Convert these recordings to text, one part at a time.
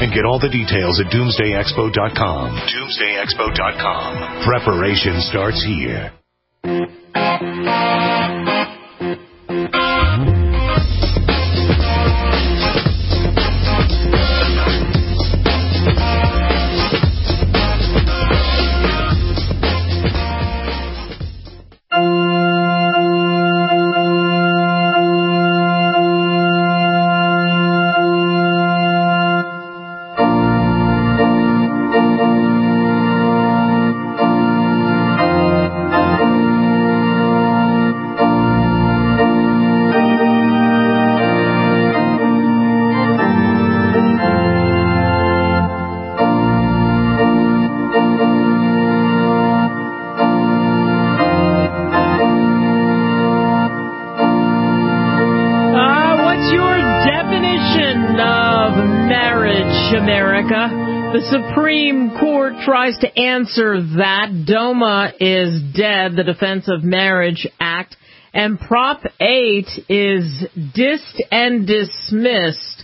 And get all the details at doomsdayexpo.com. Doomsdayexpo.com. Preparation starts here. The Supreme Court tries to answer that. DOMA is dead, the Defense of Marriage Act, and Prop 8 is dissed and dismissed.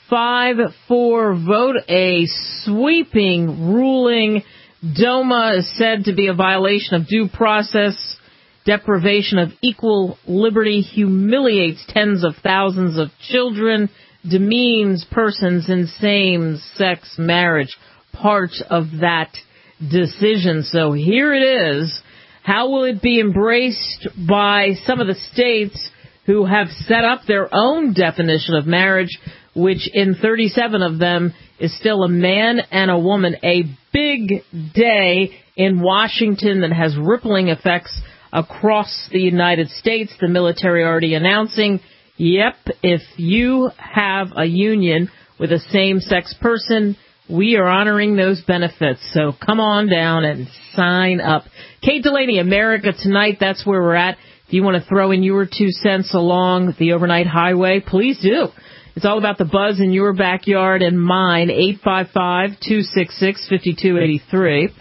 5-4 vote, a sweeping ruling. DOMA is said to be a violation of due process, deprivation of equal liberty, humiliates tens of thousands of children, demeans persons in same-sex marriage, part of that decision. So here it is. How will it be embraced by some of the states who have set up their own definition of marriage, which in 37 of them is still a man and a woman? A big day in Washington that has rippling effects across the United States. The military already announcing, yep, if you have a union with a same-sex person, we are honoring those benefits. So come on down and sign up. Kate Delaney, America Tonight, that's where we're at. If you want to throw in your 2 cents along the overnight highway, please do. It's all about the buzz in your backyard and mine. 855-266-5283.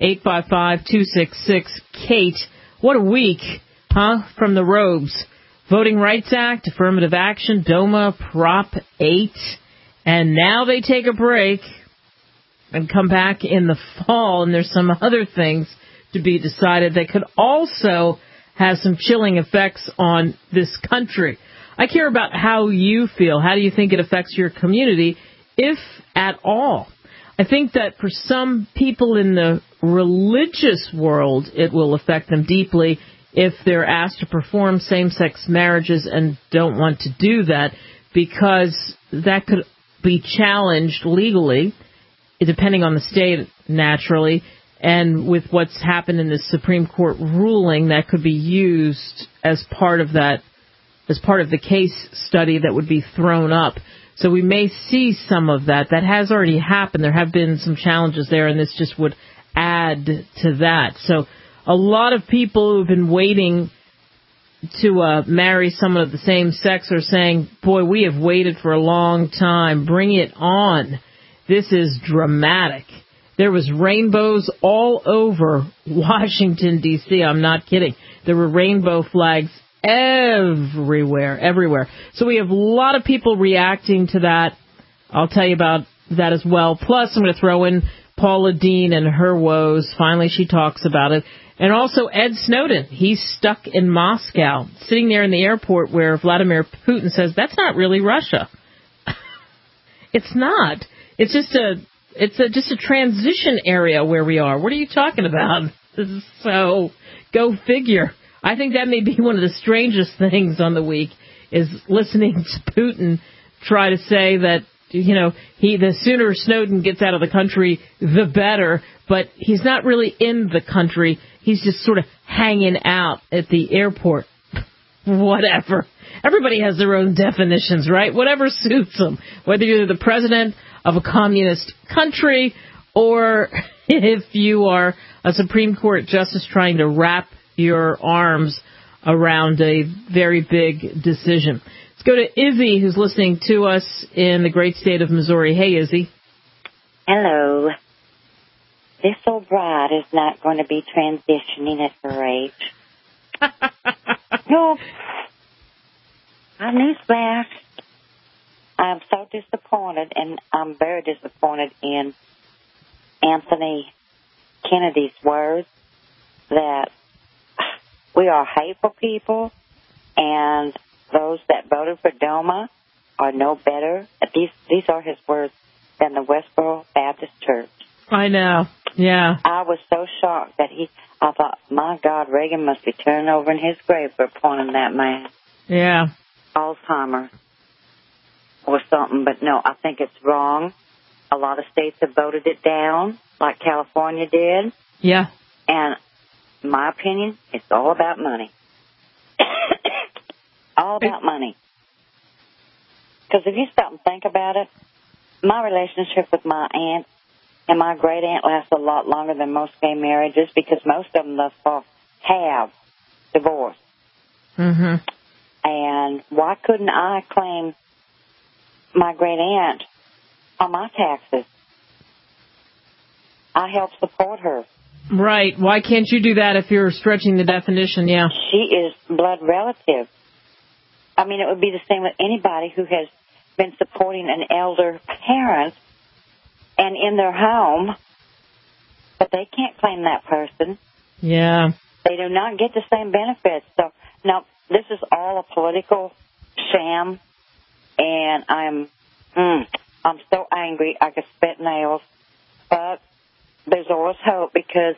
855-266-KATE. What a week, huh, from the robes. Voting Rights Act, Affirmative Action, DOMA, Prop 8. And now they take a break and come back in the fall, and there's some other things to be decided that could also have some chilling effects on this country. I care about how you feel. How do you think it affects your community, if at all? I think that for some people in the religious world, it will affect them deeply if they're asked to perform same-sex marriages and don't want to do that, because that could be challenged legally, depending on the state, naturally, and with what's happened in the Supreme Court ruling, that could be used as part of that, as part of the case study that would be thrown up. So we may see some of that. That has already happened. There have been some challenges there, and this just would add to that. So a lot of people who've been waiting to marry someone of the same sex are saying, boy, we have waited for a long time. Bring it on. This is dramatic. There was rainbows all over Washington, D.C. I'm not kidding. There were rainbow flags everywhere. So we have a lot of people reacting to that. I'll tell you about that as well. Plus, I'm going to throw in Paula Deen and her woes. Finally, she talks about it. And also Ed Snowden. He's stuck in Moscow, sitting there in the airport where Vladimir Putin says, that's not really Russia. It's not. It's just a transition area where we are. What are you talking about? This is so, go figure. I think that may be one of the strangest things on the week, is listening to Putin try to say that, you know, the sooner Snowden gets out of the country, the better. But he's not really in the country. He's just sort of hanging out at the airport. Whatever. Everybody has their own definitions, right? Whatever suits them. Whether you're the president of a communist country or if you are a Supreme Court justice trying to wrap your arms around a very big decision. Let's go to Izzy, who's listening to us in the great state of Missouri. Hey, Izzy. Hello. This old bride is not going to be transitioning at her age. No. Newsflash. I'm so disappointed, and I'm very disappointed in Anthony Kennedy's words that we are hateful people, and those that voted for DOMA are no better. These are his words than the Westboro Baptist Church. I know. Yeah. I was so shocked that I thought, my God, Reagan must be turning over in his grave for appointing that man. Yeah. Alzheimer's or something, but no, I think it's wrong. A lot of states have voted it down, like California did. Yeah. And in my opinion, it's all about money. All about money. Because if you stop and think about it, my relationship with my aunt and my great aunt lasts a lot longer than most gay marriages because most of them thus far have divorced. Mm-hmm. And why couldn't I claim my great aunt on my taxes? I help support her. Right. Why can't you do that if you're stretching the definition? Yeah. She is blood relative. I mean, it would be the same with anybody who has been supporting an elder parent and in their home, but they can't claim that person. Yeah. They do not get the same benefits. So, now, this is all a political sham, and I'm so angry I could spit nails. But there's always hope because,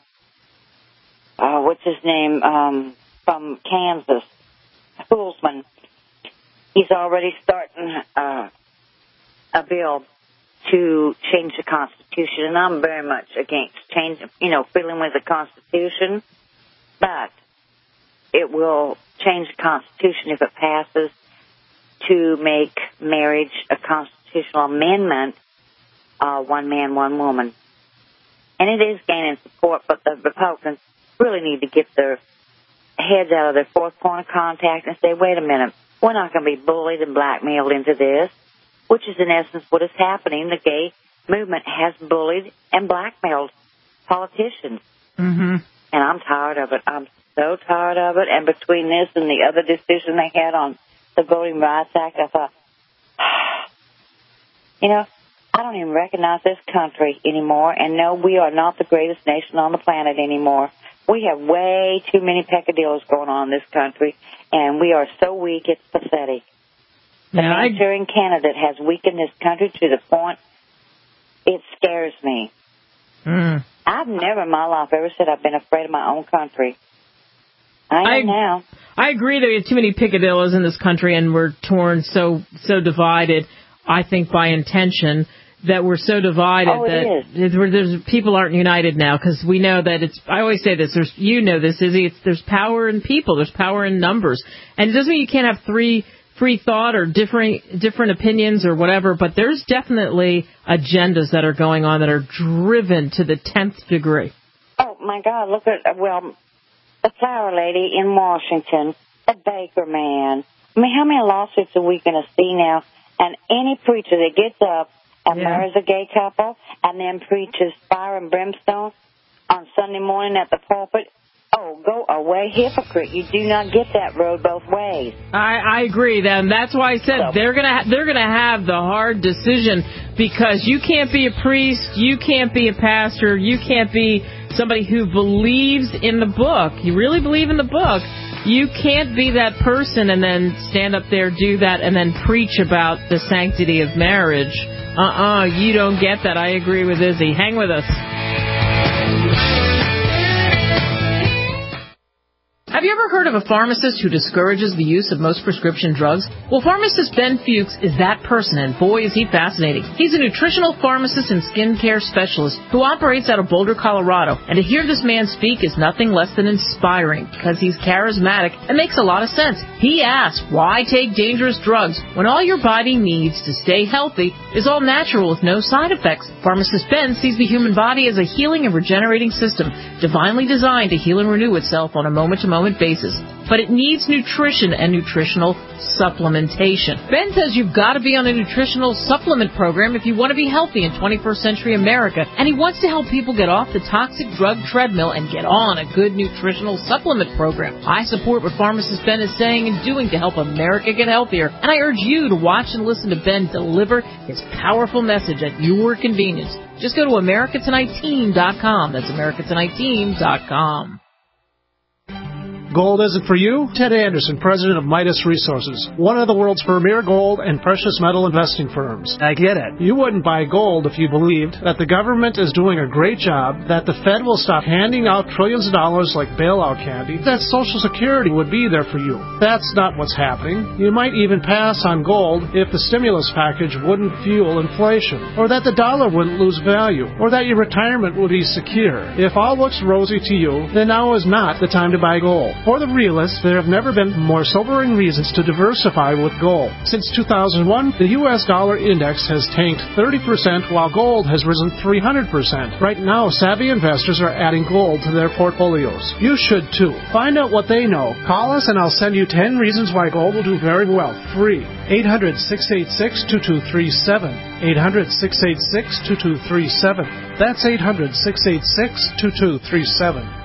what's his name, from Kansas, Hulsman, he's already starting a bill to change the Constitution, and I'm very much against fiddling with the Constitution, but it will change the Constitution if it passes to make marriage a constitutional amendment, one man, one woman. And it is gaining support, but the Republicans really need to get their heads out of their fourth point of contact and say, wait a minute, we're not going to be bullied and blackmailed into this, which is in essence what is happening. The gay movement has bullied and blackmailed politicians. Mm-hmm. And I'm tired of it. I'm so tired of it. And between this and the other decision they had on the Voting Rights Act, I thought, I don't even recognize this country anymore. And no, we are not the greatest nation on the planet anymore. We have way too many peccadillos going on in this country, and we are so weak, it's pathetic. The Manchurian candidate has weakened this country to the point it scares me. Mm. I've never in my life ever said I've been afraid of my own country. I am now. I agree that we have too many picadillos in this country, and we're torn so divided, I think, by intention, that we're so divided that people aren't united now, because we know that I always say this, Izzy, there's power in people, there's power in numbers. And it doesn't mean you can't have free thought or different opinions or whatever, but there's definitely agendas that are going on that are driven to the 10th degree. Oh, my God, look at, the flower lady in Washington, the baker man. I mean, how many lawsuits are we going to see now? And any preacher that gets up and marries a gay couple and then preaches fire and brimstone on Sunday morning at the pulpit, oh, go away, hypocrite. You do not get that road both ways. I agree. That's why I said they're gonna have the hard decision, because you can't be a priest, you can't be a pastor, you can't be somebody who believes in the book. You really believe in the book. You can't be that person and then stand up there, do that, and then preach about the sanctity of marriage. You don't get that. I agree with Izzy. Hang with us. Have you ever heard of a pharmacist who discourages the use of most prescription drugs? Well, pharmacist Ben Fuchs is that person, and boy, is he fascinating. He's a nutritional pharmacist and skincare specialist who operates out of Boulder, Colorado. And to hear this man speak is nothing less than inspiring, because he's charismatic and makes a lot of sense. He asks, why take dangerous drugs when all your body needs to stay healthy is all natural with no side effects? Pharmacist Ben sees the human body as a healing and regenerating system, divinely designed to heal and renew itself on a moment-to-moment basis. but it needs nutrition and nutritional supplementation. Ben says you've got to be on a nutritional supplement program if you want to be healthy in 21st century America, and he wants to help people get off the toxic drug treadmill and get on a good nutritional supplement program. I support what pharmacist Ben is saying and doing to help America get healthier, and I urge you to watch and listen to Ben deliver his powerful message at your convenience. Just go to AmericaTonightTeam.com. That's AmericaTonightTeam.com. Gold isn't for you? Ted Anderson, president of Midas Resources, one of the world's premier gold and precious metal investing firms. I get it. You wouldn't buy gold if you believed that the government is doing a great job, that the Fed will stop handing out trillions of dollars like bailout candy, that Social Security would be there for you. That's not what's happening. You might even pass on gold if the stimulus package wouldn't fuel inflation, or that the dollar wouldn't lose value, or that your retirement would be secure. If all looks rosy to you, then now is not the time to buy gold. For the realists, there have never been more sobering reasons to diversify with gold. Since 2001, the U.S. dollar index has tanked 30%, while gold has risen 300%. Right now, savvy investors are adding gold to their portfolios. You should too. Find out what they know. Call us and I'll send you 10 reasons why gold will do very well. Free. 800-686-2237. 800-686-2237. That's 800-686-2237.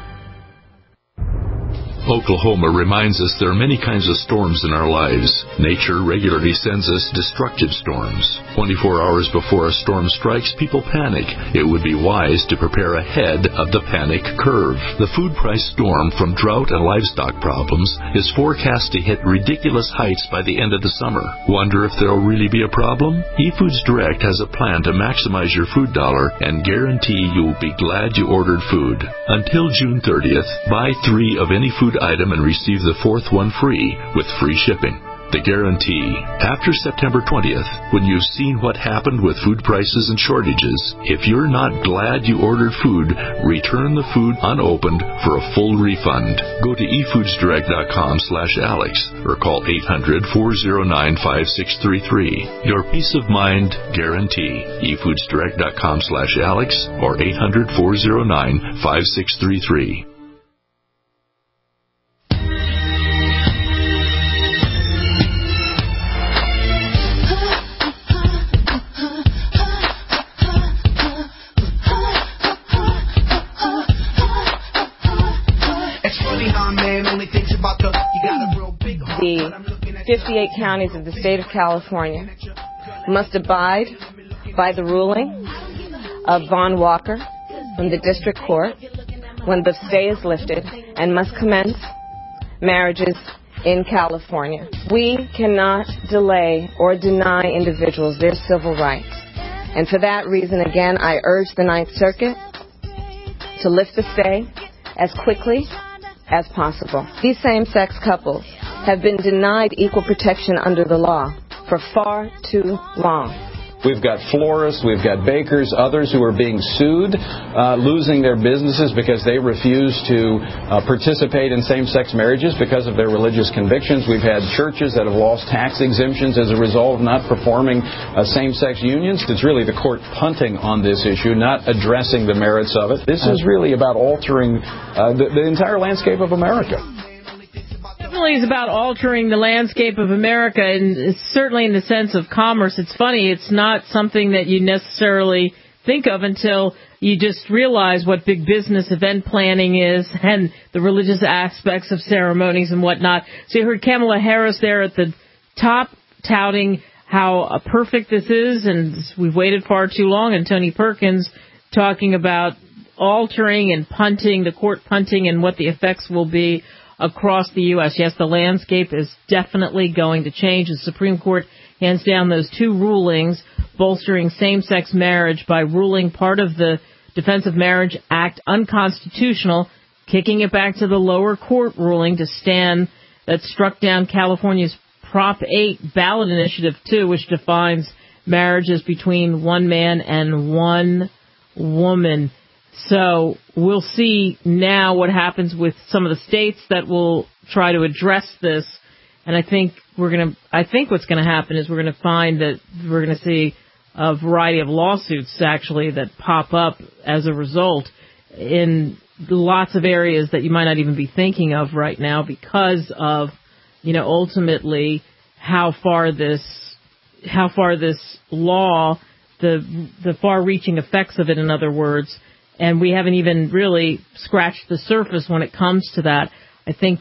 Oklahoma reminds us there are many kinds of storms in our lives. Nature regularly sends us destructive storms. 24 hours before a storm strikes, people panic. It would be wise to prepare ahead of the panic curve. The food price storm from drought and livestock problems is forecast to hit ridiculous heights by the end of the summer. Wonder if there'll really be a problem? eFoods Direct has a plan to maximize your food dollar and guarantee you'll be glad you ordered food. Until June 30th, buy 3 of any food item and receive the 4th one free with free shipping. The guarantee. After September 20th, when you've seen what happened with food prices and shortages, if you're not glad you ordered food, return the food unopened for a full refund. Go to efoodsdirect.com/Alex or call 800-409-5633. Your peace of mind guarantee. efoodsdirect.com/Alex or 800-409-5633. The 58 counties of the state of California must abide by the ruling of Vaughn Walker from the district court when the stay is lifted and must commence marriages in California. We cannot delay or deny individuals their civil rights. And for that reason, again, I urge the Ninth Circuit to lift the stay as quickly as possible. These same-sex couples have been denied equal protection under the law for far too long. We've got florists, we've got bakers, others who are being sued, losing their businesses because they refuse to participate in same-sex marriages because of their religious convictions. We've had churches that have lost tax exemptions as a result of not performing same-sex unions. It's really the court punting on this issue, not addressing the merits of it. This is really about altering the entire landscape of America. Definitely is about altering the landscape of America, and it's certainly in the sense of commerce. It's funny, it's not something that you necessarily think of until you just realize what big business event planning is and the religious aspects of ceremonies and whatnot. So you heard Kamala Harris there at the top touting how perfect this is, and we've waited far too long, and Tony Perkins talking about altering and punting, the court punting, and what the effects will be across the U.S. Yes, the landscape is definitely going to change. The Supreme Court hands down those 2 rulings bolstering same-sex marriage by ruling part of the Defense of Marriage Act unconstitutional, kicking it back to the lower court ruling to stand that struck down California's Prop 8 ballot initiative, too, which defines marriages between one man and one woman. So we'll see now what happens with some of the states that will try to address this. And I think what's going to happen is we're going to find that we're going to see a variety of lawsuits actually that pop up as a result in lots of areas that you might not even be thinking of right now because of, ultimately how far this law, the far-reaching effects of it, in other words, and we haven't even really scratched the surface when it comes to that. I think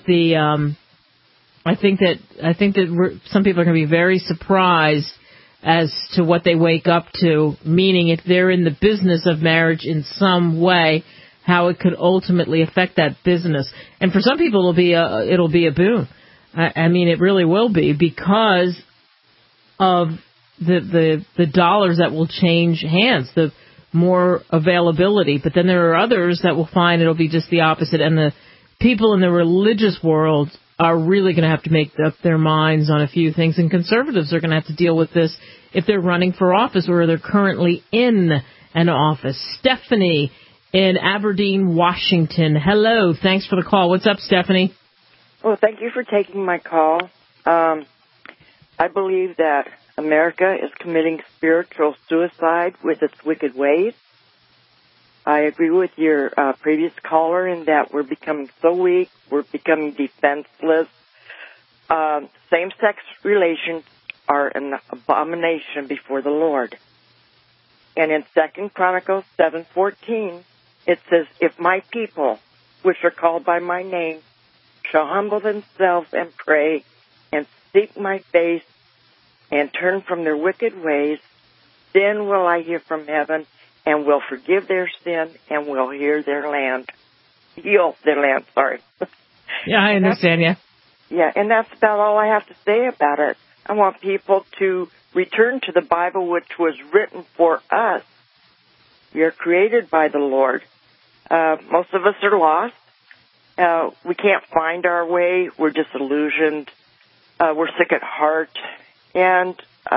that some people are going to be very surprised as to what they wake up to, meaning if they're in the business of marriage in some way, how it could ultimately affect that business. And for some people, it'll be a boon. I mean, it really will be, because of the dollars that will change hands, the more availability. But then there are others that will find it'll be just the opposite. And the people in the religious world are really going to have to make up their minds on a few things. And conservatives are going to have to deal with this if they're running for office or they're currently in an office. Stephanie in Aberdeen, Washington. Hello. Thanks for the call. What's up, Stephanie? Well, thank you for taking my call. I believe that America is committing spiritual suicide with its wicked ways. I agree with your previous caller in that we're becoming so weak, we're becoming defenseless. Same-sex relations are an abomination before the Lord. And in 2 Chronicles 7:14, it says, "If my people, which are called by my name, shall humble themselves and pray and seek my face and turn from their wicked ways, then will I hear from heaven and will forgive their sin and will heal their land." Sorry. Yeah, I understand, yeah. Yeah, and that's about all I have to say about it. I want people to return to the Bible, which was written for us. We are created by the Lord. Most of us are lost. We can't find our way. We're disillusioned. We're sick at heart. And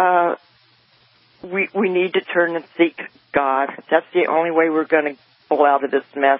we need to turn and seek God. That's the only way we're going to pull out of this mess.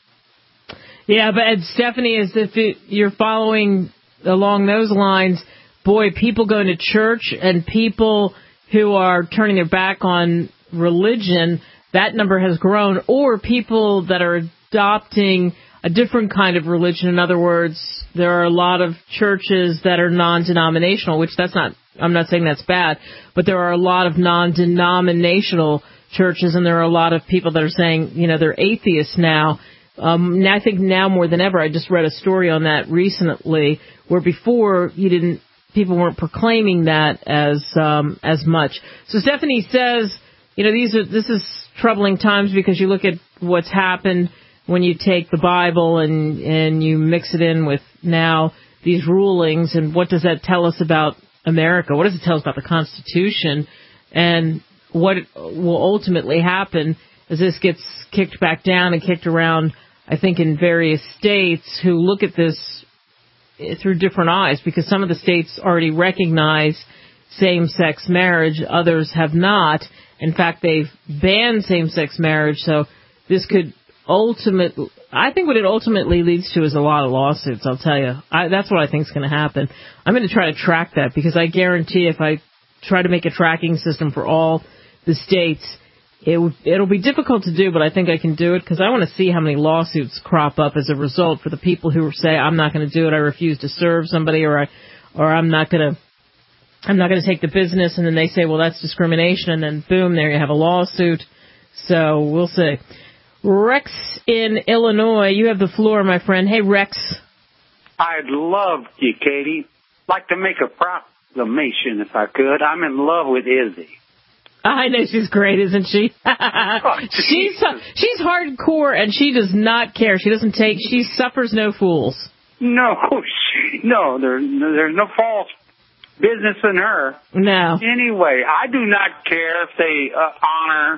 Yeah, but Stephanie, as if you're following along those lines, boy, people going to church and people who are turning their back on religion, that number has grown. Or people that are adopting a different kind of religion. In other words, there are a lot of churches that are non-denominational, which I'm not saying that's bad, but there are a lot of non-denominational churches, and there are a lot of people that are saying, they're atheists now. Now I think now more than ever, I just read a story on that recently, where before people weren't proclaiming that as much. So Stephanie says, this is troubling times because you look at what's happened when you take the Bible and you mix it in with now these rulings, and what does that tell us about America? What does it tell us about the Constitution? And what will ultimately happen as this gets kicked back down and kicked around, I think, in various states who look at this through different eyes, because some of the states already recognize same-sex marriage, others have not. In fact, they've banned same-sex marriage, so this could I think what it ultimately leads to is a lot of lawsuits, I'll tell you. That's what I think is going to happen. I'm going to try to track that, because I guarantee if I try to make a tracking system for all the states, it'll be difficult to do, but I think I can do it, because I want to see how many lawsuits crop up as a result for the people who say, I'm not going to do it, I refuse to serve somebody, or I'm not going to take the business, and then they say, well, that's discrimination, and then boom, there you have a lawsuit. So we'll see. Rex in Illinois, you have the floor, my friend. Hey, Rex. I'd love you, Katie. Like to make a proclamation, if I could. I'm in love with Izzy. I know she's great, isn't she? She's hardcore, and she does not care. She suffers no fools. No, there's no false business in her. No. Anyway, I do not care if they honor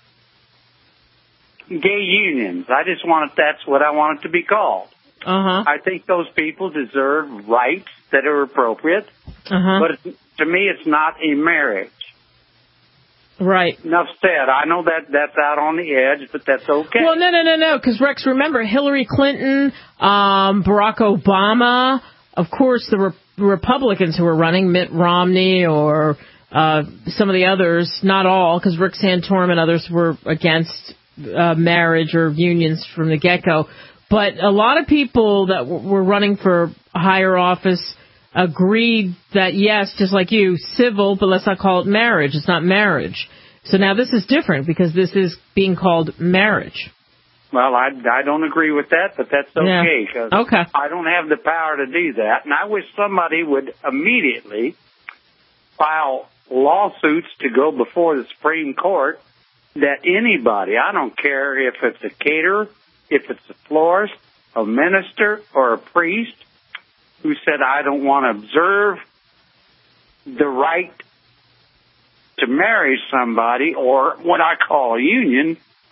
gay unions. That's what I want it to be called. Uh-huh. I think those people deserve rights that are appropriate. Uh-huh. But to me, it's not a marriage. Right. Enough said. I know that's out on the edge, but that's okay. Well, no. Because, Rex, remember, Hillary Clinton, Barack Obama, of course, the Republicans who were running, Mitt Romney or some of the others, not all, because Rick Santorum and others were against marriage or unions from the get-go. But a lot of people that were running for higher office agreed that, yes, just like you, civil, but let's not call it marriage. It's not marriage. So now this is different because this is being called marriage. Well, I don't agree with that, but that's okay. Yeah. 'Cause okay. I don't have the power to do that. And I wish somebody would immediately file lawsuits to go before the Supreme Court that anybody, I don't care if it's a caterer, if it's a florist, a minister, or a priest, who said, I don't want to observe the right to marry somebody or what I call a union,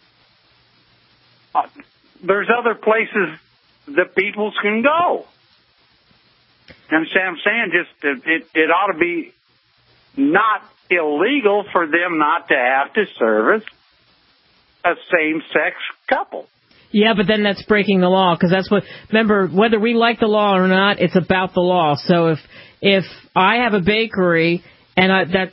there's other places that people can go. And so I'm saying just it ought to be not illegal for them not to have to service a same-sex couple. Yeah, but then that's breaking the law, because that's what, remember, whether we like the law or not, it's about the law. So if I have a bakery and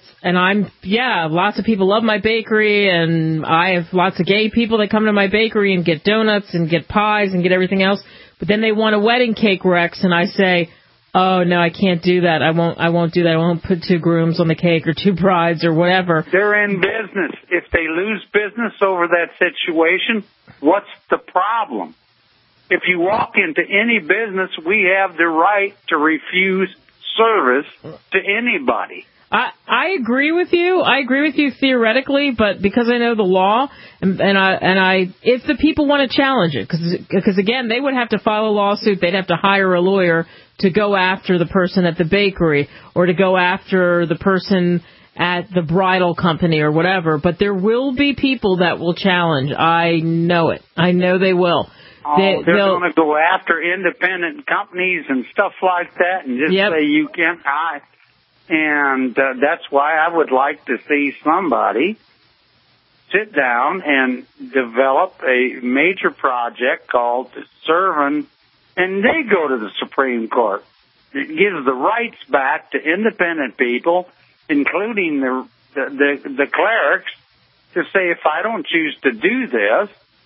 lots of people love my bakery, and I have lots of gay people that come to my bakery and get donuts and get pies and get everything else, but then they want a wedding cake, Rex, and I say, oh no, I can't do that. I won't do that. I won't put 2 grooms on the cake or 2 brides or whatever. They're in business. If they lose business over that situation, what's the problem? If you walk into any business, we have the right to refuse service to anybody. I agree with you. I agree with you theoretically, but because I know the law, and I, if the people want to challenge it, because again, they would have to file a lawsuit. They'd have to hire a lawyer to go after the person at the bakery or to go after the person at the bridal company or whatever. But there will be people that will challenge. I know it. I know they will. They're going to go after independent companies and stuff like that and just say you can't. And that's why I would like to see somebody sit down and develop a major project called Serving, and they go to the Supreme Court. It gives the rights back to independent people, including the clerics, to say, if I don't choose to do this,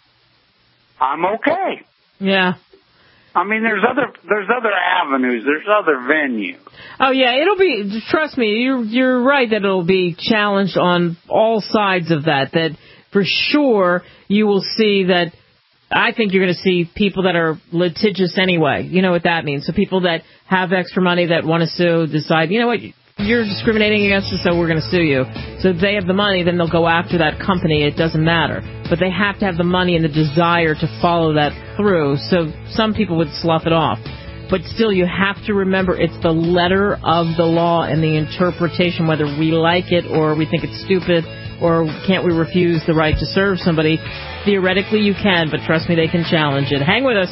I'm okay. Yeah. I mean, there's other avenues, there's other venues. Oh yeah, it'll be. Trust me, you're right that it'll be challenged on all sides of that. That for sure you will see that. I think you're going to see people that are litigious anyway. You know what that means. So people that have extra money that want to sue decide, you know what, you're discriminating against us, so we're going to sue you. So if they have the money, then they'll go after that company. It doesn't matter. But they have to have the money and the desire to follow that through. So some people would slough it off. But still, you have to remember it's the letter of the law and the interpretation, whether we like it or we think it's stupid or can't we refuse the right to serve somebody. Theoretically, you can, but trust me, they can challenge it. Hang with us.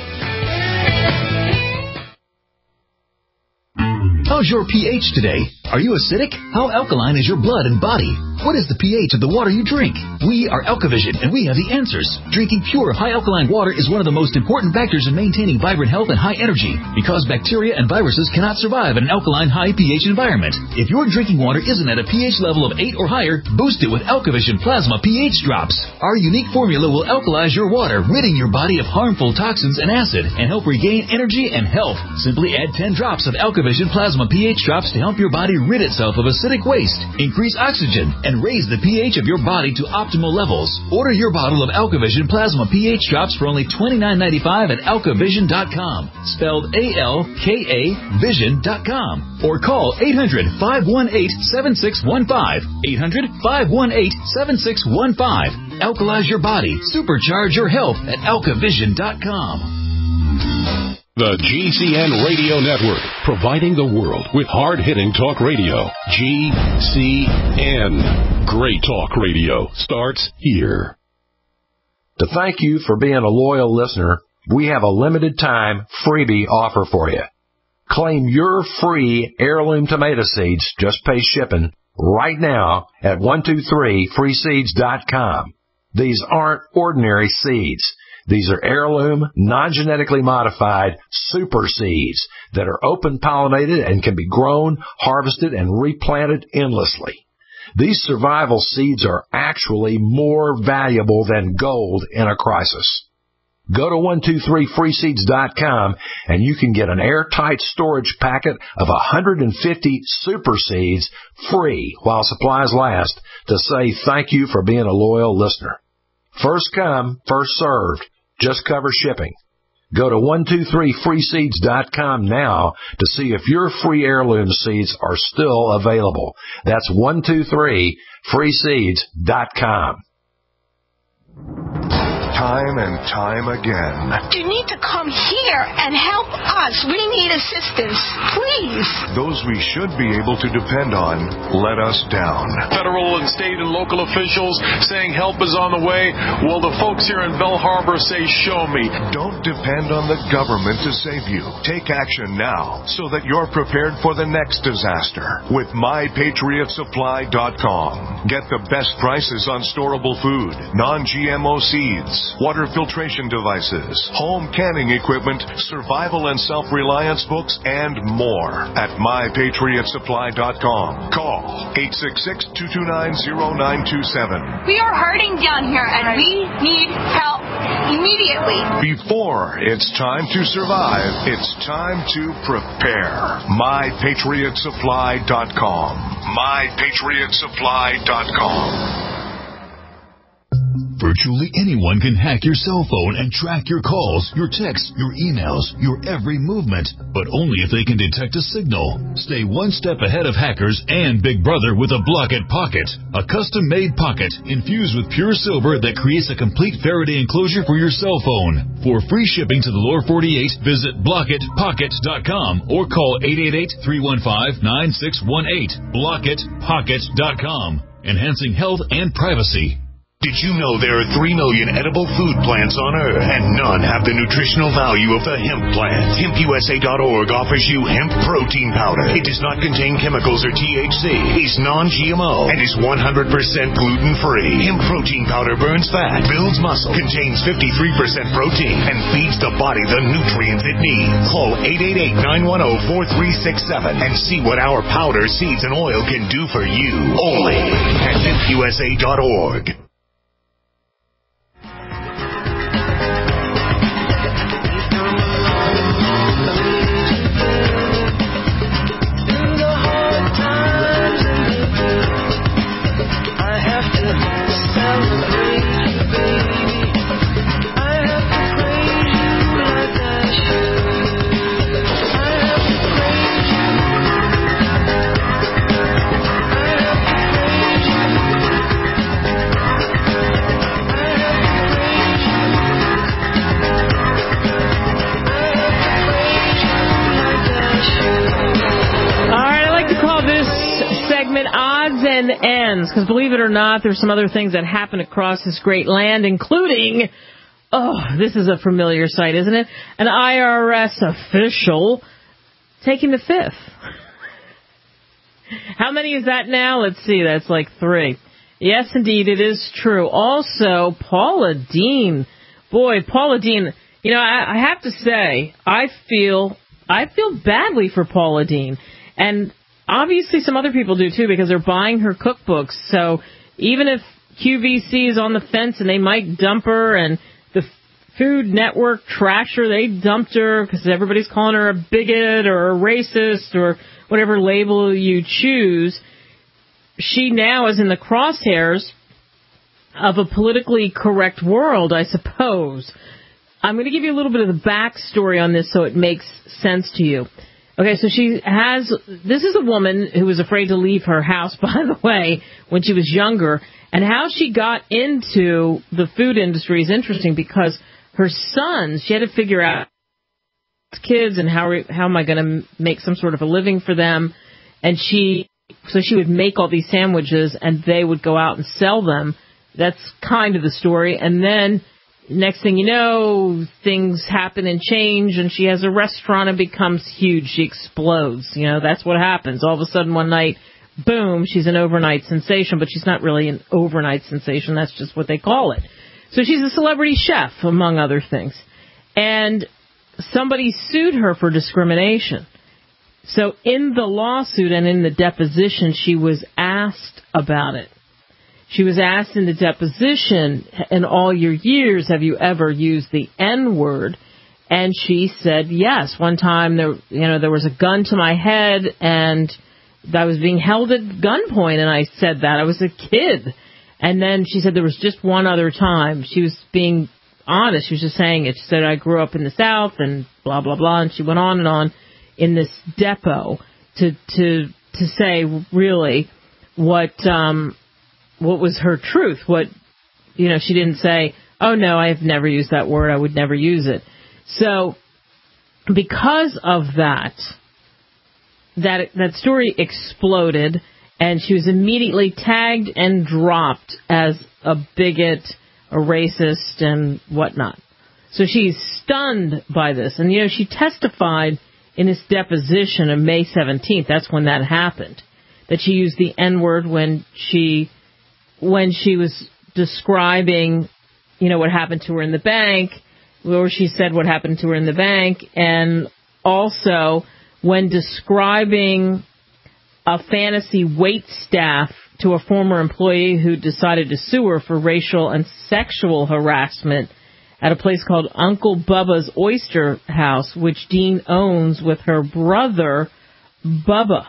How's your pH today? Are you acidic? How alkaline is your blood and body? What is the pH of the water you drink? We are Alkavision, and we have the answers. Drinking pure, high alkaline water is one of the most important factors in maintaining vibrant health and high energy, because bacteria and viruses cannot survive in an alkaline, high pH environment. If your drinking water isn't at a pH level of 8 or higher, boost it with Alkavision Plasma pH Drops. Our unique formula will alkalize your water, ridding your body of harmful toxins and acid, and help regain energy and health. Simply add 10 drops of Alkavision Plasma pH Drops to help your body rid itself of acidic waste, increase oxygen, and raise the pH of your body to optimal levels. Order your bottle of Alkavision Plasma pH Drops for only $29.95 at alkavision.com, spelled A-L-K-A vision.com, or call 800-518-7615, 800-518-7615. Alkalize your body, supercharge your health at alkavision.com. The GCN Radio Network, providing the world with hard-hitting talk radio. GCN. Great talk radio starts here. To thank you for being a loyal listener, we have a limited time freebie offer for you. Claim your free heirloom tomato seeds, just pay shipping, right now at 123freeseeds.com. These aren't ordinary seeds. These are heirloom, non-genetically modified super seeds that are open-pollinated and can be grown, harvested, and replanted endlessly. These survival seeds are actually more valuable than gold in a crisis. Go to 123freeseeds.com and you can get an airtight storage packet of 150 super seeds free while supplies last to say thank you for being a loyal listener. First come, first served. Just cover shipping. Go to 123freeseeds.com now to see if your free heirloom seeds are still available. That's 123freeseeds.com. Time and time again. You need to come here and help us. We need assistance, please. Those we should be able to depend on let us down. Federal and state and local officials saying help is on the way. Well, the folks here in Belle Harbor say, show me. Don't depend on the government to save you. Take action now so that you're prepared for the next disaster with MyPatriotSupply.com. Get the best prices on storable food, non-GMO seeds, water filtration devices, home canning equipment, survival and self-reliance books, and more at MyPatriotSupply.com. Call 866-229-0927. We are hurting down here, and we need help immediately. Before it's time to survive, it's time to prepare. MyPatriotSupply.com. MyPatriotSupply.com. Virtually anyone can hack your cell phone and track your calls, your texts, your emails, your every movement, but only if they can detect a signal. Stay one step ahead of hackers and Big Brother with a Blockit Pocket, a custom-made pocket infused with pure silver that creates a complete Faraday enclosure for your cell phone. For free shipping to the lower 48, visit BlockitPocket.com or call 888-315-9618. BlockitPocket.com, enhancing health and privacy. Did you know there are 3 million edible food plants on Earth, and none have the nutritional value of the hemp plant? HempUSA.org offers you hemp protein powder. It does not contain chemicals or THC, is non-GMO, and is 100% gluten-free. Hemp protein powder burns fat, builds muscle, contains 53% protein, and feeds the body the nutrients it needs. Call 888-910-4367 and see what our powder, seeds, and oil can do for you. Only at HempUSA.org. Because believe it or not, there's some other things that happen across this great land, including, this is a familiar sight, isn't it? An IRS official taking the fifth. How many is that now? Let's see, that's like 3. Yes, indeed, it is true. Also, Paula Deen. Boy, Paula Deen, you know, I have to say, I feel badly for Paula Deen. And obviously, some other people do, too, because they're buying her cookbooks. So even if QVC is on the fence and they might dump her and the Food Network trash her, they dumped her because everybody's calling her a bigot or a racist or whatever label you choose, she now is in the crosshairs of a politically correct world, I suppose. I'm going to give you a little bit of the backstory on this so it makes sense to you. Okay, so this is a woman who was afraid to leave her house, by the way, when she was younger. And how she got into the food industry is interesting because her sons, she had to figure out kids and how am I going to make some sort of a living for them. And she would make all these sandwiches and they would go out and sell them. That's kind of the story. And then next thing you know, things happen and change, and she has a restaurant and becomes huge. She explodes. You know, that's what happens. All of a sudden, one night, boom, she's an overnight sensation, but she's not really an overnight sensation. That's just what they call it. So she's a celebrity chef, among other things. And somebody sued her for discrimination. So in the lawsuit and in the deposition, she was asked about it. She was asked in the deposition, in all your years, have you ever used the N-word? And she said yes. One time there was a gun to my head and I was being held at gunpoint and I said that. I was a kid. And then she said there was just one other time. She was being honest. She was just saying it. She said, I grew up in the South and blah, blah, blah. And she went on and on in this depo to say really what was her truth. She didn't say, oh no, I have never used that word. I would never use it. So because of that story exploded and she was immediately tagged and dropped as a bigot, a racist, and whatnot. So she's stunned by this. And, she testified in this deposition on May 17th. That's when that happened. That she used the N-word when she was describing, what happened to her in the bank, or she said what happened to her in the bank, and also when describing a fantasy wait staff to a former employee who decided to sue her for racial and sexual harassment at a place called Uncle Bubba's Oyster House, which Dean owns with her brother, Bubba.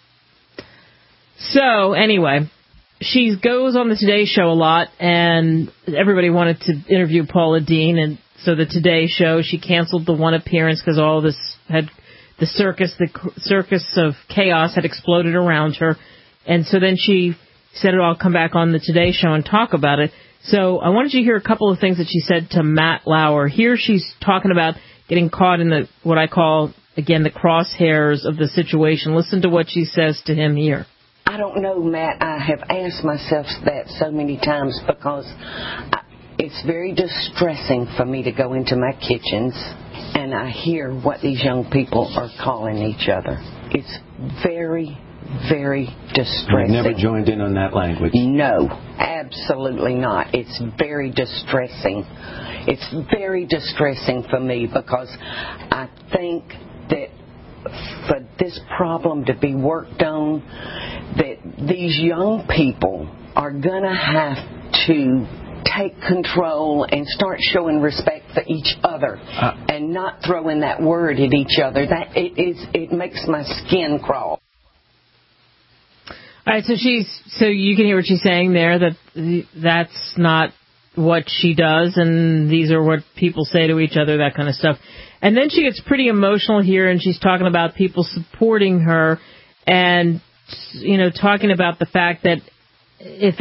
So, anyway, she goes on the Today Show a lot, and everybody wanted to interview Paula Deen, and so the Today Show, she canceled the one appearance because all this had... The circus of chaos had exploded around her. And so then she said, I'll come back on the Today Show and talk about it. So I wanted you to hear a couple of things that she said to Matt Lauer. Here she's talking about getting caught in what I call, again, the crosshairs of the situation. Listen to what she says to him here. I don't know, Matt. I have asked myself that so many times because it's very distressing for me to go into my kitchens and I hear what these young people are calling each other. It's very, very distressing. You've never joined in on that language? No, absolutely not. It's very distressing. It's very distressing for me because I think that for this problem to be worked on, that these young people are going to have to take control and start showing respect for each other and not throwing that word at each other. It makes my skin crawl. All right, so you can hear what she's saying there, that that's not what she does, and these are what people say to each other, that kind of stuff. And then she gets pretty emotional here, and she's talking about people supporting her, and talking about the fact that if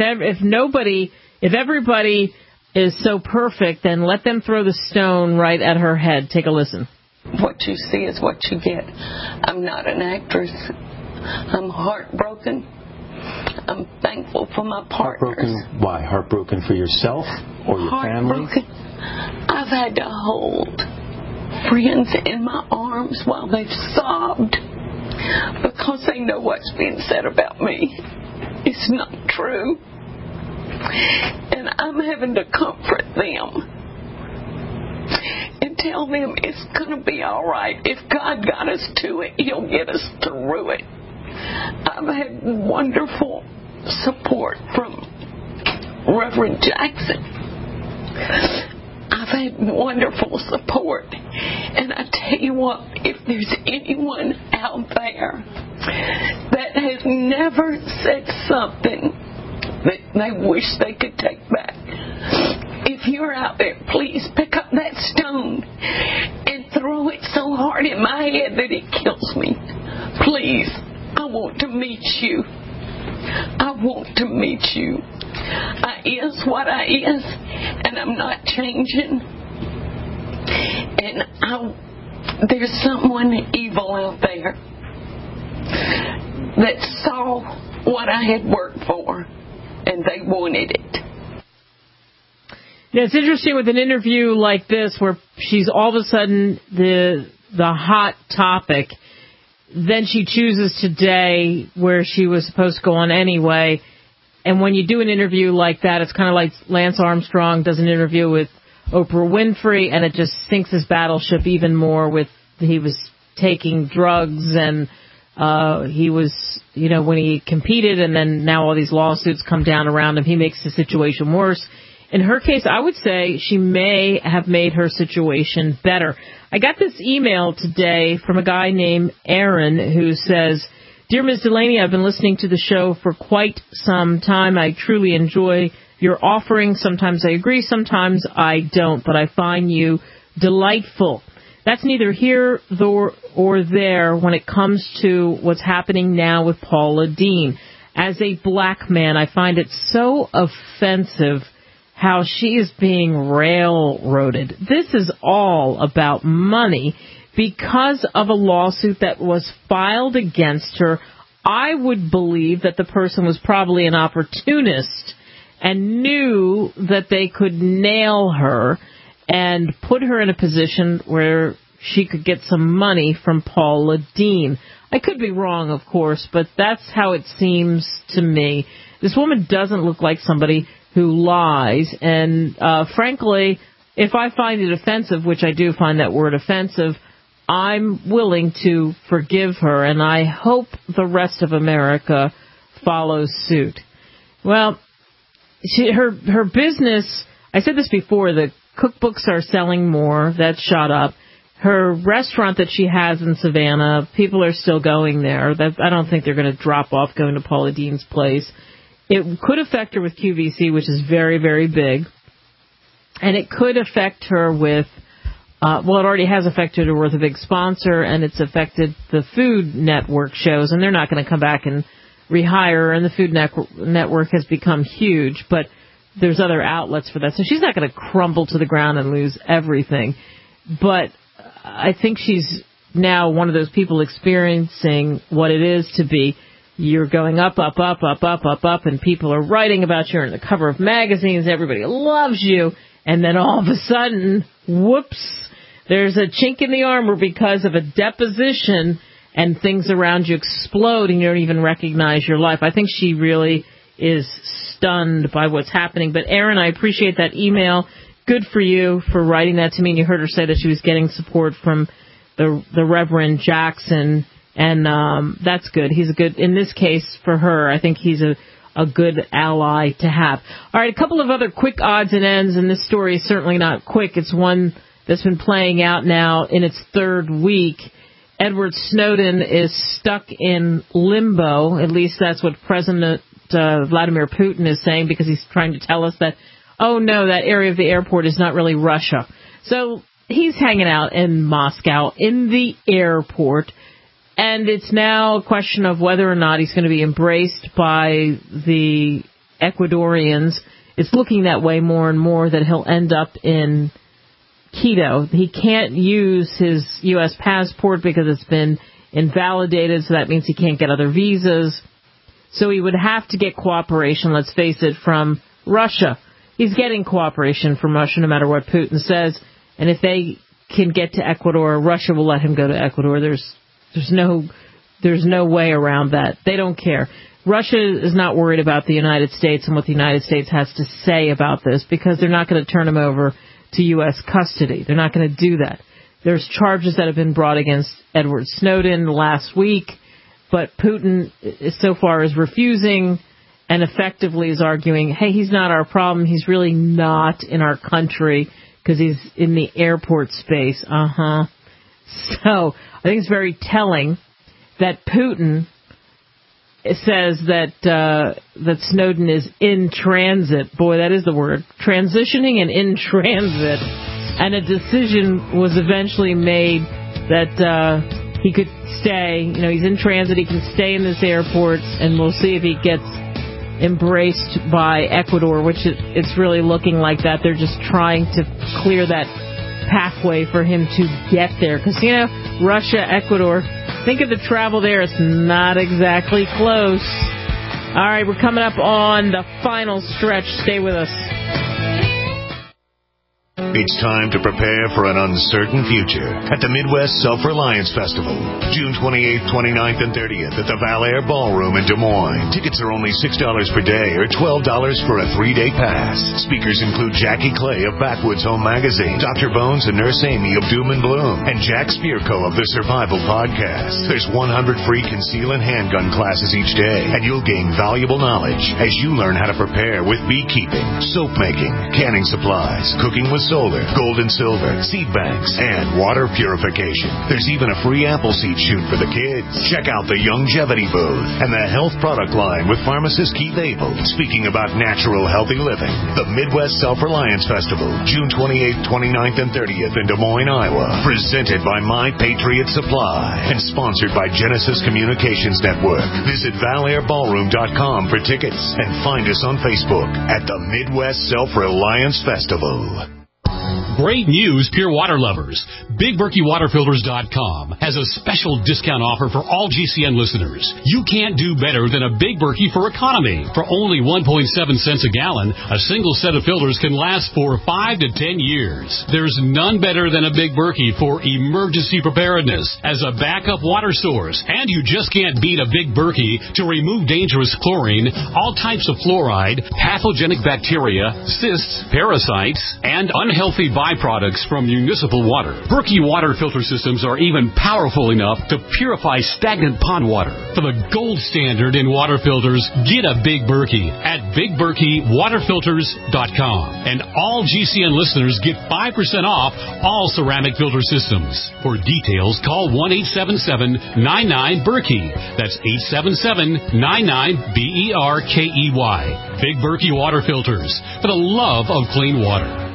everybody is so perfect, then let them throw the stone right at her head. Take a listen. What you see is what you get. I'm not an actress. I'm heartbroken. I'm thankful for my partners. Heartbroken? Why? Heartbroken for yourself or your family? I've had to hold friends in my arms while they've sobbed because they know what's being said about me. It's not true. And I'm having to comfort them and tell them it's going to be all right. If God got us to it, He'll get us through it. I've had wonderful support from Reverend Jackson. I've had wonderful support. And I tell you what, if there's anyone out there that has never said something that they wish they could take back, if you're out there, please pick up that stone and throw it so hard in my head that it kills me. Please, I want to meet you. I want to meet you. I is what I is, and I'm not changing. And there's someone evil out there that saw what I had worked for, and they wanted it. Yeah, it's interesting with an interview like this where she's all of a sudden the hot topic. Then she chooses today where she was supposed to go on anyway. And when you do an interview like that, it's kind of like Lance Armstrong does an interview with Oprah Winfrey, and it just sinks his battleship even more with he was taking drugs and He was, when he competed, and then now all these lawsuits come down around him, he makes the situation worse. In her case, I would say she may have made her situation better. I got this email today from a guy named Aaron who says, "Dear Ms. Delaney, I've been listening to the show for quite some time. I truly enjoy your offering. Sometimes I agree, sometimes I don't, but I find you delightful. That's neither here or there when it comes to what's happening now with Paula Deen. As a black man, I find it so offensive how she is being railroaded. This is all about money because of a lawsuit that was filed against her. I would believe that the person was probably an opportunist and knew that they could nail her and put her in a position where she could get some money from Paula Deen. I could be wrong, of course, but that's how it seems to me. This woman doesn't look like somebody who lies, and frankly, if I find it offensive, which I do find that word offensive, I'm willing to forgive her, and I hope the rest of America follows suit. Well, her business, I said this before, the cookbooks are selling more. That shot up. Her restaurant that she has in Savannah, people are still going there. I don't think they're going to drop off going to Paula Deen's place. It could affect her with QVC, which is very, very big. And it could affect her with, it already has affected her with a big sponsor, and it's affected the Food Network shows, and they're not going to come back and rehire her, and the Food Network has become huge, but there's other outlets for that. So she's not going to crumble to the ground and lose everything. But I think she's now one of those people experiencing what it is to be, you're going up, up, up, up, up, up, up, and people are writing about you on the cover of magazines, everybody loves you, and then all of a sudden, whoops, there's a chink in the armor because of a deposition, and things around you explode, and you don't even recognize your life. I think she really is stunned by what's happening. But Aaron, I appreciate that email. Good for you for writing that to me. And you heard her say that she was getting support from the Reverend Jackson, and that's good. He's a good, in this case for her, I think he's a good ally to have. All right, a couple of other quick odds and ends, and this story is certainly not quick. It's one that's been playing out now in its third week. Edward Snowden is stuck in limbo. At least that's what President Vladimir Putin is saying, because he's trying to tell us that, oh no, that area of the airport is not really Russia. So he's hanging out in Moscow in the airport, and it's now a question of whether or not he's going to be embraced by the Ecuadorians. It's looking that way more and more, that he'll end up in Quito. He can't use his U.S. passport because it's been invalidated, so that means he can't get other visas. So he would have to get cooperation, let's face it, from Russia. He's getting cooperation from Russia no matter what Putin says, and if they can get to Ecuador, Russia will let him go to Ecuador. There's no way around that. They don't care. Russia is not worried about the United States and what the United States has to say about this, because they're not going to turn him over to U.S. custody. They're not going to do that. There's charges that have been brought against Edward Snowden last week, but Putin so far is refusing and effectively is arguing, hey, he's not our problem. He's really not in our country because he's in the airport space. So I think it's very telling that Putin says that Snowden is in transit. Boy, that is the word. Transitioning and in transit. And a decision was eventually made that he could stay. You know, he's in transit. He can stay in this airport, and we'll see if he gets embraced by Ecuador, which it's really looking like that. They're just trying to clear that pathway for him to get there. Because, you know, Russia, Ecuador, think of the travel there. It's not exactly close. All right, we're coming up on the final stretch. Stay with us. It's time to prepare for an uncertain future at the Midwest Self-Reliance Festival, June 28th, 29th, and 30th at the Valair Ballroom in Des Moines. Tickets are only $6 per day or $12 for a 3-day pass. Speakers include Jackie Clay of Backwoods Home Magazine, Dr. Bones and Nurse Amy of Doom and Bloom, and Jack Spirko of the Survival Podcast. There's 100 free conceal and handgun classes each day, and you'll gain valuable knowledge as you learn how to prepare with beekeeping, soap making, canning supplies, cooking with solar, gold and silver, seed banks, and water purification. There's even a free apple seed shoot for the kids. Check out the Longevity booth and the health product line with pharmacist Keith Abel, speaking about natural, healthy living. The Midwest Self-Reliance Festival, June 28th, 29th, and 30th in Des Moines, Iowa. Presented by My Patriot Supply and sponsored by Genesis Communications Network. Visit ValairBallroom.com for tickets and find us on Facebook at the Midwest Self-Reliance Festival. Great news, pure water lovers. BigBerkeyWaterFilters.com has a special discount offer for all GCN listeners. You can't do better than a Big Berkey for economy. For only 1.7 cents a gallon, a single set of filters can last for 5 to 10 years. There's none better than a Big Berkey for emergency preparedness as a backup water source. And you just can't beat a Big Berkey to remove dangerous chlorine, all types of fluoride, pathogenic bacteria, cysts, parasites, and unhealthy byproducts from municipal water. Berkey water filter systems are even powerful enough to purify stagnant pond water. For the gold standard in water filters, get a Big Berkey at BigBerkeyWaterFilters.com. And all GCN listeners get 5% off all ceramic filter systems. For details, call 1-877-99-BERKEY. That's 877-99-BERKEY. Big Berkey Water Filters, for the love of clean water.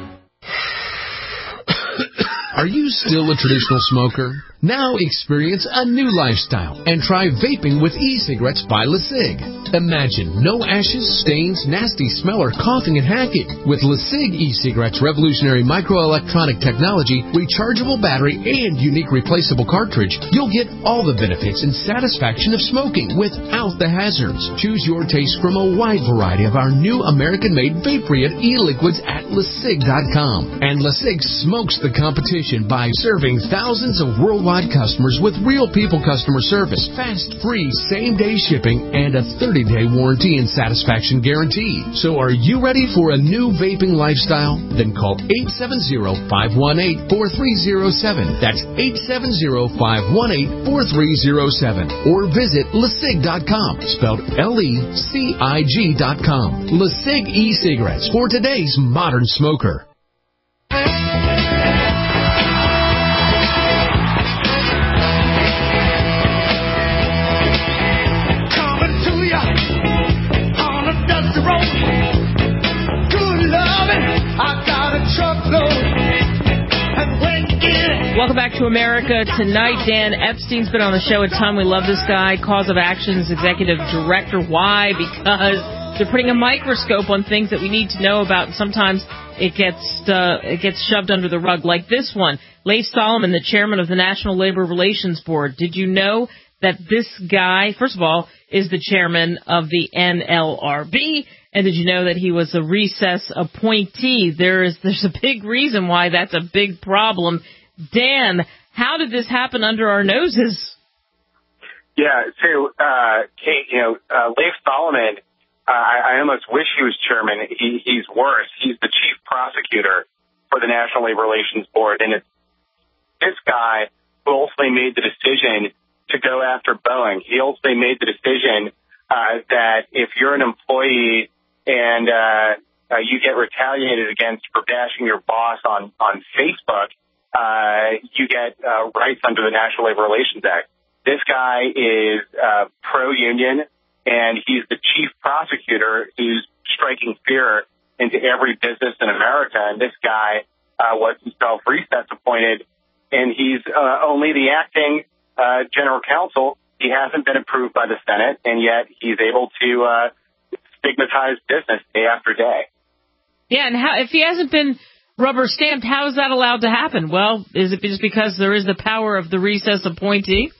Are you still a traditional smoker? Now experience a new lifestyle and try vaping with e-cigarettes by LeSig. Imagine no ashes, stains, nasty smell, or coughing and hacking. With LeSig e-cigarettes' revolutionary microelectronic technology, rechargeable battery, and unique replaceable cartridge, you'll get all the benefits and satisfaction of smoking without the hazards. Choose your taste from a wide variety of our new American-made Vaporeon e-liquids at LeSig.com. And LeSig smokes the competition by serving thousands of worldwide customers with real people customer service, fast, free, same-day shipping, and a 30-day warranty and satisfaction guarantee. So are you ready for a new vaping lifestyle? Then call 870-518-4307. That's 870-518-4307. Or visit LeSig.com, spelled LECIG.com. LeSig e-cigarettes for today's modern smoker. Welcome back to America Tonight. Dan Epstein's been on the show a ton. We love this guy. Cause of Action's executive director. Why? Because they're putting a microscope on things that we need to know about. And sometimes it gets shoved under the rug, like this one. Leif Solomon, the chairman of the National Labor Relations Board. Did you know that this guy, first of all, is the chairman of the NLRB? And did you know that he was a recess appointee? There's a big reason why that's a big problem. Dan, how did this happen under our noses? Yeah, so, Kate, Leif Solomon, I almost wish he was chairman. He's worse. He's the chief prosecutor for the National Labor Relations Board. And it's this guy who ultimately made the decision to go after Boeing. He ultimately made the decision that if you're an employee and you get retaliated against for bashing your boss on Facebook, you get rights under the National Labor Relations Act. This guy is pro-union, and he's the chief prosecutor who's striking fear into every business in America. And this guy was himself recess appointed, and he's only the acting general counsel. He hasn't been approved by the Senate, and yet he's able to stigmatize business day after day. Yeah, and if he hasn't been rubber stamped, how is that allowed to happen? Well, is it just because there is the power of the recess appointee?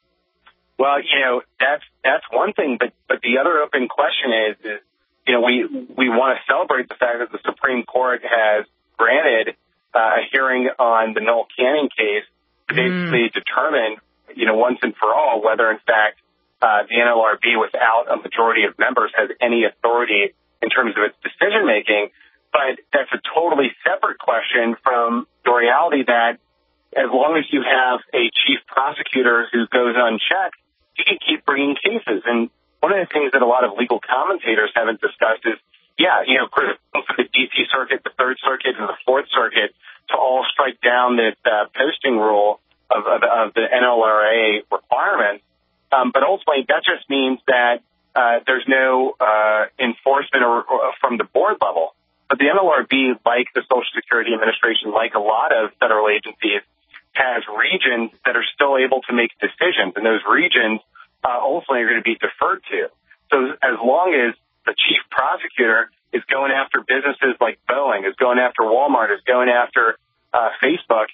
Well, that's one thing, but the other open question is we want to celebrate the fact that the Supreme Court has granted a hearing on the Noel Canning case to basically determine, once and for all, whether in fact the NLRB, without a majority of members, has any authority in terms of its decision making. But that's a totally separate question from the reality that as long as you have a chief prosecutor who goes unchecked, you can keep bringing cases. And one of the things that a lot of legal commentators haven't discussed is, critical for the D.C. Circuit, the Third Circuit, and the Fourth Circuit to all strike down this posting rule of the NLRA requirements. But ultimately, that just means that there's no enforcement from the board level. But the NLRB, like the Social Security Administration, like a lot of federal agencies, has regions that are still able to make decisions, and those regions ultimately are going to be deferred to. So as long as the chief prosecutor is going after businesses like Boeing, is going after Walmart, is going after Facebook,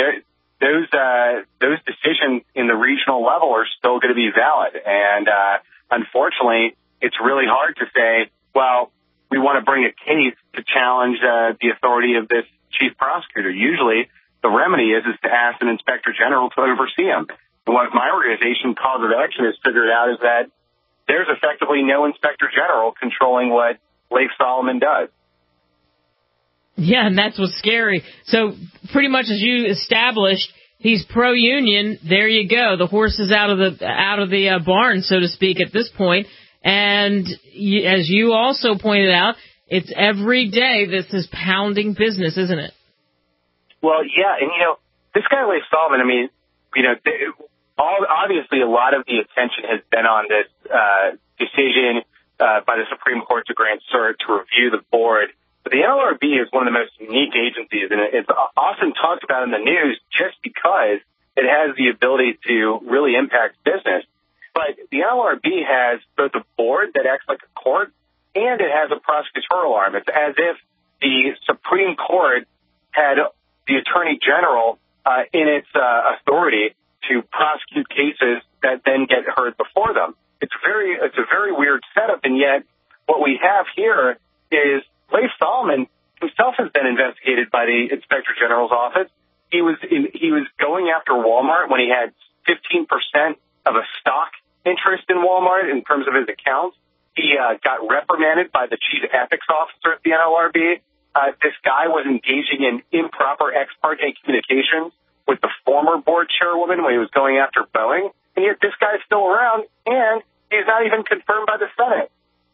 those decisions in the regional level are still going to be valid. And unfortunately, it's really hard to say, well, we want to bring a case to challenge the authority of this chief prosecutor. Usually, the remedy is to ask an inspector general to oversee him. And what my organization, Cause of Action, has figured out is that there's effectively no inspector general controlling what Leif Solomon does. Yeah, and that's what's scary. So pretty much as you established, he's pro-union. There you go. The horse is out of the barn, so to speak, at this point. And as you also pointed out, it's every day this is pounding business, isn't it? Well, yeah, and this guy Leif Solomon, obviously a lot of the attention has been on this decision by the Supreme Court to grant cert to review the board. But the NLRB is one of the most unique agencies, and it's often talked about in the news just because it has the ability to really impact business. But the NLRB has both a board that acts like a court, and it has a prosecutorial arm. It's as if the Supreme Court had the Attorney General in its authority to prosecute cases that then get heard before them. It's a very weird setup, and yet what we have here is Leif Solomon himself has been investigated by the Inspector General's office. He was going after Walmart when he had 15% of a stock interest in Walmart in terms of his accounts. He got reprimanded by the chief ethics officer at the NLRB. This guy was engaging in improper ex parte communications with the former board chairwoman when he was going after Boeing, and yet this guy's still around, and he's not even confirmed by the Senate.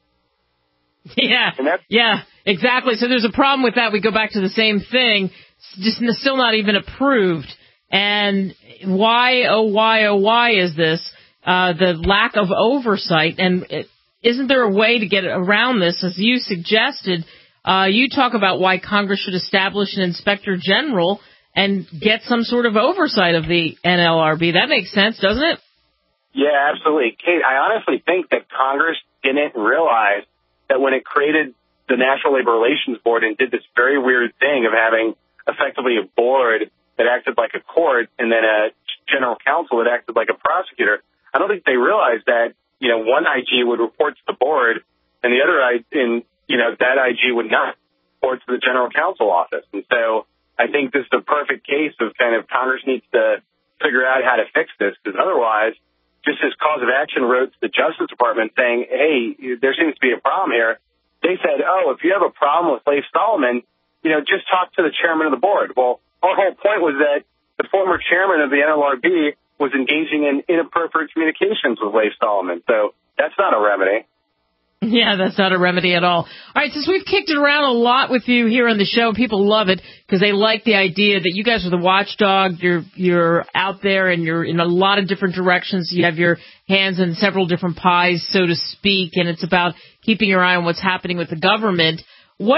Yeah, exactly. So there's a problem with that. We go back to the same thing, just still not even approved. And why is this? The lack of oversight, and isn't there a way to get around this? As you suggested, you talk about why Congress should establish an inspector general and get some sort of oversight of the NLRB. That makes sense, doesn't it? Yeah, absolutely. Kate, I honestly think that Congress didn't realize that when it created the National Labor Relations Board and did this very weird thing of having effectively a board that acted like a court and then a general counsel that acted like a prosecutor, I don't think they realized that, one IG would report to the board and the other that IG would not report to the general counsel office. And so I think this is a perfect case of kind of Congress needs to figure out how to fix this, because otherwise, just as Cause of Action wrote to the Justice Department saying, hey, there seems to be a problem here, they said, if you have a problem with Leif Solomon, just talk to the chairman of the board. Well, our whole point was that the former chairman of the NLRB was engaging in inappropriate communications with Leif Solomon. So that's not a remedy. Yeah, that's not a remedy at all. All right, since we've kicked it around a lot with you here on the show, people love it because they like the idea that you guys are the watchdog. You're out there and you're in a lot of different directions. You have your hands in several different pies, so to speak, and it's about keeping your eye on what's happening with the government. What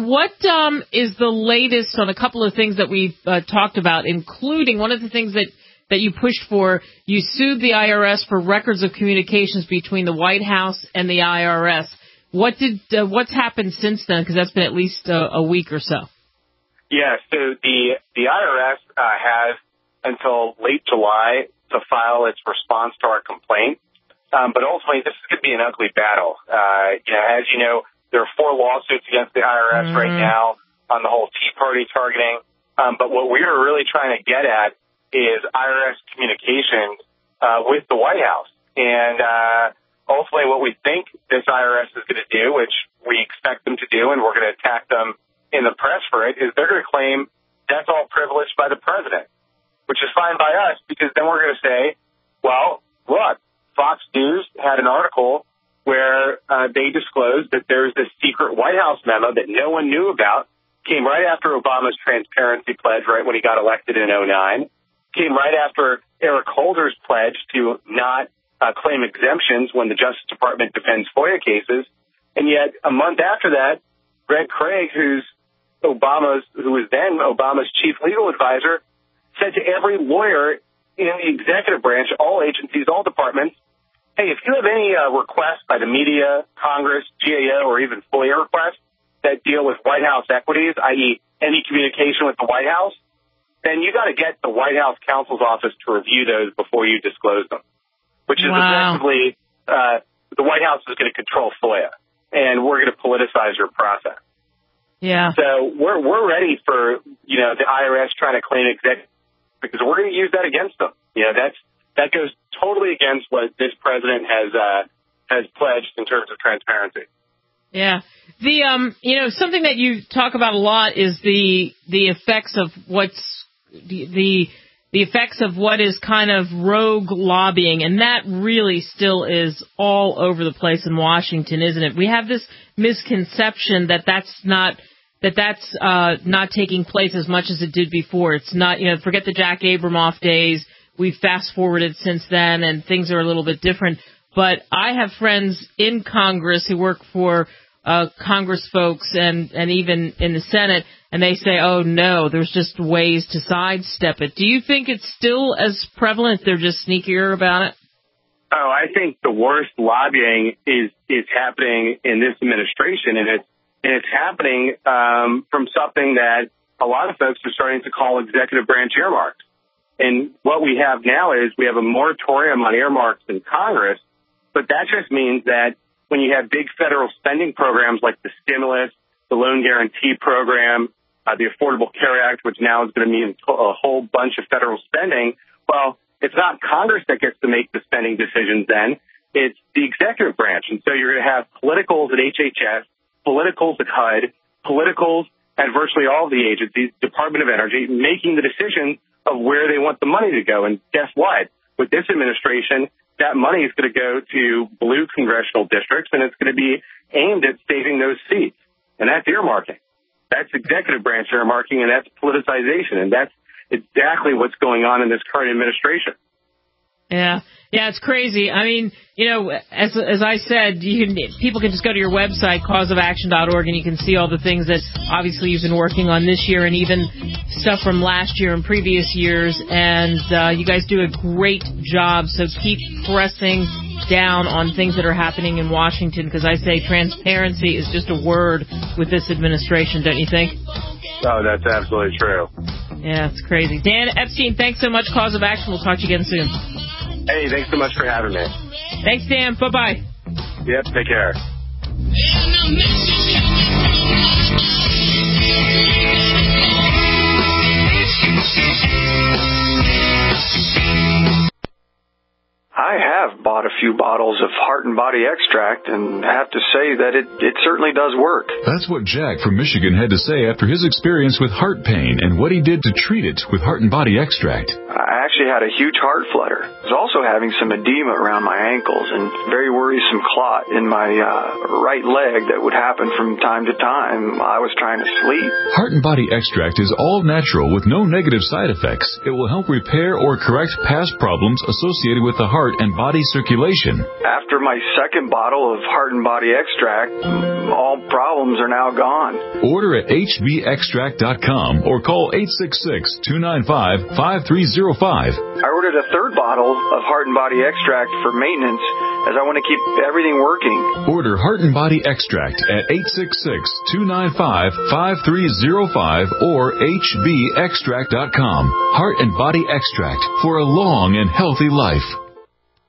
is the latest on a couple of things that we've talked about, including one of the things that you pushed for? You sued the IRS for records of communications between the White House and the IRS. What's happened since then? Because that's been at least a week or so. Yeah, so the IRS has until late July to file its response to our complaint. But ultimately, this is going to be an ugly battle. As you know, there are 4 lawsuits against the IRS right now on the whole Tea Party targeting. But what we are really trying to get at is IRS communications with the White House. And ultimately what we think this IRS is going to do, which we expect them to do, and we're going to attack them in the press for it, is they're going to claim that's all privileged by the president, which is fine by us, because then we're going to say, well, look, Fox News had an article where they disclosed that there's this secret White House memo that no one knew about, came right after Obama's transparency pledge, right when he got elected in 2009, came right after Eric Holder's pledge to not claim exemptions when the Justice Department defends FOIA cases. And yet a month after that, Greg Craig, who was then Obama's chief legal advisor, said to every lawyer in the executive branch, all agencies, all departments, hey, if you have any requests by the media, Congress, GAO, or even FOIA requests that deal with White House equities, i.e. any communication with the White House, then you got to get the White House counsel's office to review those before you disclose them, which is effectively the White House is going to control FOIA, and we're going to politicize your process. Yeah. So we're ready for, the IRS trying to claim executive, because we're going to use that against them. That goes totally against what this president has pledged in terms of transparency. Yeah. The something that you talk about a lot is the effects of the effects of what is kind of rogue lobbying, and that really still is all over the place in Washington, isn't it? We have this misconception that that's not taking place as much as it did before. It's not, forget the Jack Abramoff days. We've fast forwarded since then, and things are a little bit different. But I have friends in Congress who work for Congress folks and even in the Senate, and they say, oh, no, there's just ways to sidestep it. Do you think it's still as prevalent? They're just sneakier about it? Oh, I think the worst lobbying is happening in this administration, and it's happening from something that a lot of folks are starting to call executive branch earmarks. And what we have now is we have a moratorium on earmarks in Congress, but that just means that when you have big federal spending programs like the stimulus, the loan guarantee program, the Affordable Care Act, which now is going to mean a whole bunch of federal spending, well, it's not Congress that gets to make the spending decisions then. It's the executive branch. And so you're going to have politicals at HHS, politicals at HUD, politicals at virtually all of the agencies, Department of Energy, making the decision of where they want the money to go. And guess what? With this administration, that money is going to go to blue congressional districts, and it's going to be aimed at saving those seats. And that's earmarking. That's executive branch earmarking, and that's politicization. And that's exactly what's going on in this current administration. Yeah, it's crazy. I mean, as I said, people can just go to your website, causeofaction.org, and you can see all the things that obviously you've been working on this year and even stuff from last year and previous years. And you guys do a great job, so keep pressing down on things that are happening in Washington, because I say transparency is just a word with this administration, don't you think? Oh, that's absolutely true. Yeah, it's crazy. Dan Epstein, thanks so much, Cause of Action. We'll talk to you again soon. Hey, thanks so much for having me. Thanks, Dan. Bye-bye. Yep, take care. I have bought a few bottles of Heart and Body Extract and have to say that it certainly does work. That's what Jack from Michigan had to say after his experience with heart pain and what he did to treat it with Heart and Body Extract. I actually had a huge heart flutter. I was also having some edema around my ankles and very worrisome clot in my right leg that would happen from time to time while I was trying to sleep. Heart and Body Extract is all natural with no negative side effects. It will help repair or correct past problems associated with the heart and body circulation. After my second bottle of Heart and Body Extract, all problems are now gone. Order at hbextract.com or call 866-295-5305. I ordered a third bottle of Heart and Body Extract for maintenance as I want to keep everything working. Order Heart and Body Extract at 866-295-5305 or hbextract.com. Heart and Body Extract for a long and healthy life.